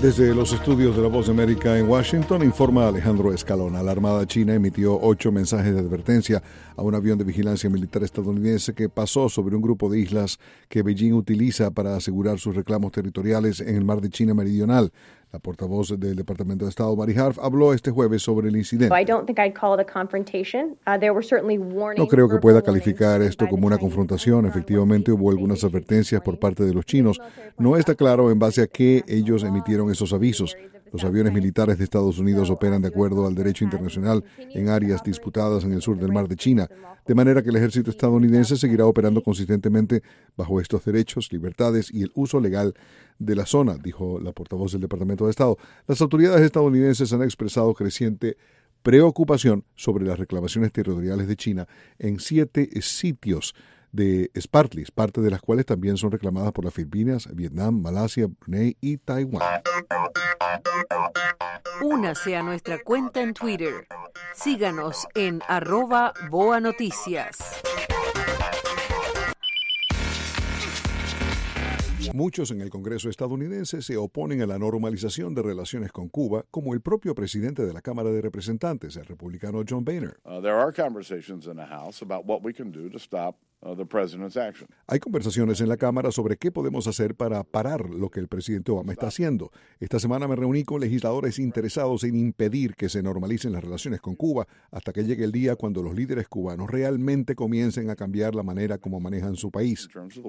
Desde los estudios de La Voz de América en Washington, informa Alejandro Escalona. La Armada China emitió 8 mensajes de advertencia a un avión de vigilancia militar estadounidense que pasó sobre un grupo de islas que Beijing utiliza para asegurar sus reclamos territoriales en el mar de China Meridional. La portavoz del Departamento de Estado, Mari Harf, habló este jueves sobre el incidente. No creo que pueda calificar esto como una confrontación. Efectivamente, hubo algunas advertencias por parte de los chinos. No está claro en base a qué ellos emitieron esos avisos. Los aviones militares de Estados Unidos operan de acuerdo al derecho internacional en áreas disputadas en el sur del mar de China, de manera que el ejército estadounidense seguirá operando consistentemente bajo estos derechos, libertades y el uso legal de la zona, dijo la portavoz del Departamento de Estado. Las autoridades estadounidenses han expresado creciente preocupación sobre las reclamaciones territoriales de China en 7 sitios de Spratleys, parte de las cuales también son reclamadas por las Filipinas, Vietnam, Malasia, Brunei y Taiwán. Únase a nuestra cuenta en Twitter. Síganos en @BoaNoticias. Muchos en el Congreso estadounidense se oponen a la normalización de relaciones con Cuba, como el propio presidente de la Cámara de Representantes, el republicano John Boehner. Hay conversaciones en la Cámara sobre qué podemos hacer para parar lo que el presidente Obama está haciendo. Esta semana me reuní con legisladores interesados en impedir que se normalicen las relaciones con Cuba hasta que llegue el día cuando los líderes cubanos realmente comiencen a cambiar la manera como manejan su país.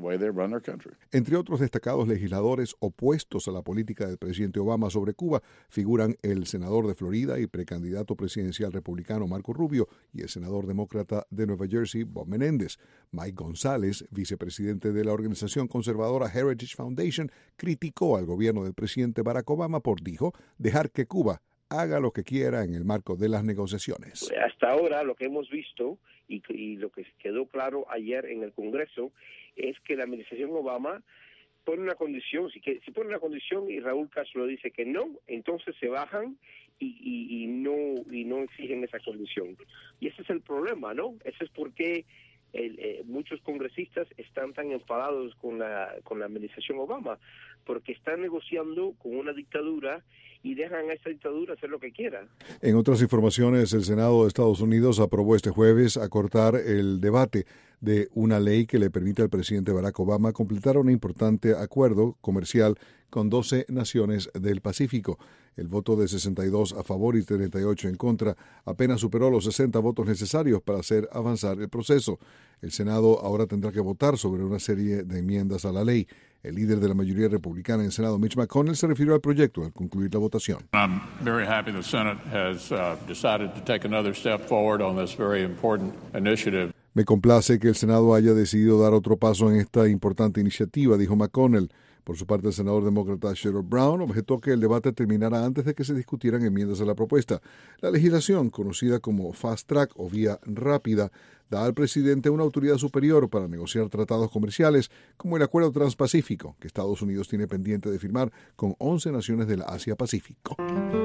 Entre otros destacados legisladores opuestos a la política del presidente Obama sobre Cuba figuran el senador de Florida y precandidato presidencial republicano Marco Rubio y el senador demócrata de Nueva Jersey Bob Menéndez. Mike González, vicepresidente de la organización conservadora Heritage Foundation, criticó al gobierno del presidente Barack Obama por, dijo, dejar que Cuba haga lo que quiera en el marco de las negociaciones. Hasta ahora lo que hemos visto y lo que quedó claro ayer en el Congreso es que la administración Obama pone una condición, si pone una condición y Raúl Castro dice que no, entonces se bajan y no exigen esa condición. Y ese es el problema, ¿no? Ese es por qué muchos congresistas están tan enfadados con la administración Obama, porque están negociando con una dictadura y dejan a esa dictadura hacer lo que quiera. En otras informaciones, el Senado de Estados Unidos aprobó este jueves acortar el debate de una ley que le permite al presidente Barack Obama completar un importante acuerdo comercial con 12 naciones del Pacífico. El voto de 62 a favor y 38 en contra apenas superó los 60 votos necesarios para hacer avanzar el proceso. El Senado ahora tendrá que votar sobre una serie de enmiendas a la ley. El líder de la mayoría republicana en el Senado, Mitch McConnell, se refirió al proyecto al concluir la votación. I'm very happy the Senate has decided to take another step forward on this very important initiative. Me complace que el Senado haya decidido dar otro paso en esta importante iniciativa, dijo McConnell. Por su parte, el senador demócrata Sherrod Brown objetó que el debate terminara antes de que se discutieran enmiendas a la propuesta. La legislación, conocida como Fast Track o vía rápida, da al presidente una autoridad superior para negociar tratados comerciales como el Acuerdo Transpacífico, que Estados Unidos tiene pendiente de firmar con 11 naciones del Asia-Pacífico.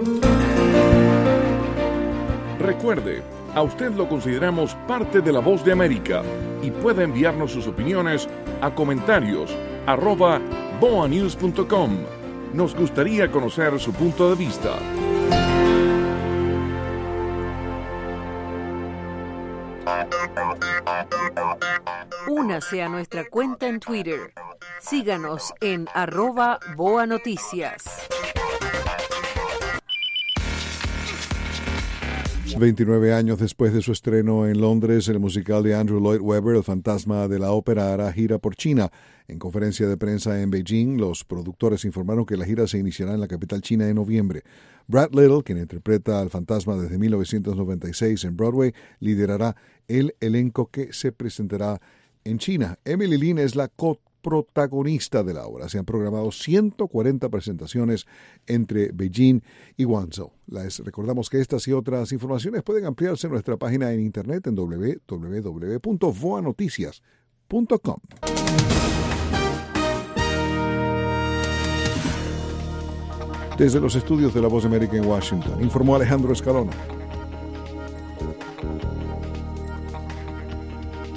Recuerde, a usted lo consideramos parte de La Voz de América y puede enviarnos sus opiniones a comentarios@boanews.com. Nos gustaría conocer su punto de vista. Únase a nuestra cuenta en Twitter. Síganos en @BoaNoticias. 29 años después de su estreno en Londres, el musical de Andrew Lloyd Webber, El fantasma de la ópera, hará gira por China. En conferencia de prensa en Beijing, los productores informaron que la gira se iniciará en la capital china en noviembre. Brad Little, quien interpreta al fantasma desde 1996 en Broadway, liderará el elenco que se presentará en China. Emily Lin es la protagonista de la obra. Se han programado 140 presentaciones entre Beijing y Guangzhou. Les recordamos que estas y otras informaciones pueden ampliarse en nuestra página en internet en www.voanoticias.com. Desde los estudios de La Voz de América en Washington, informó Alejandro Escalona.